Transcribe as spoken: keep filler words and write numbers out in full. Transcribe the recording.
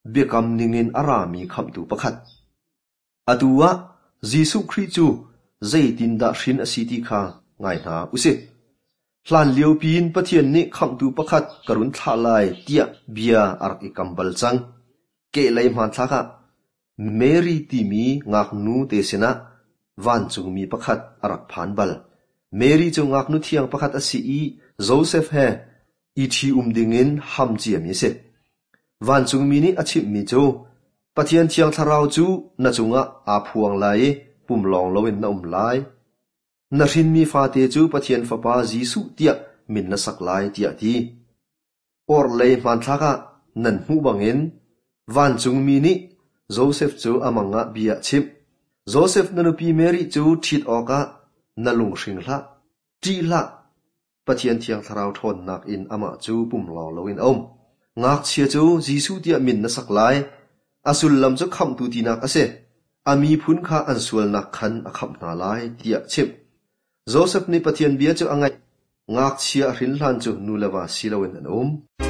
เบียกำนิงินอารามีคำตูประคัดอดูวะยิสุคริจูใจตินดาชินอสิติคาไงนาอุเซหลานเลียวปีนปะเทียนนี้คำตูประคัดกรุณทลายเตียเบียอาร์กิกัมบัลจังเกลัยมันทักะเมรีติมีงักนูเตเสนะวันจุงมีประคัดอารักผ่านบัลเมรีจงงักนูเทียงประคัดอสีอีโจเซฟเฮอีทีอุมดิงินฮัมเจียมิเซวันจุงมีนี้อชิมิโจปะเทียนเทียงทาราวจูนาจุงะอาพวงไลปุ่มลองลวินนาอุมไลนารินมีฟาเตจูปะเทียนฟาปาจีสุเตียมินนาสักไลเตียทีออร์เลยมันทักะนันหูบังเงินวันจุงมีนี้โจเซฟจูอามังะเบียชิมโจเซฟนันปีเมริจูทิดออกะนาลุงสิงละจีละปะเทียนเทียงทาราวทนนักอินอามาจูปุ่มลองลวินอมงักเชียจูจีสุเตียมินนาสักไลอาสุลลำจะคำตูตีนักเสอามีพุนข้าอันสวลนักขันอาคำนาไลเตียชิมโจเซฟนี่ปะเทียนเบียจูอังไงงักเชียรินลันจูนูเลวาสิลาวินอม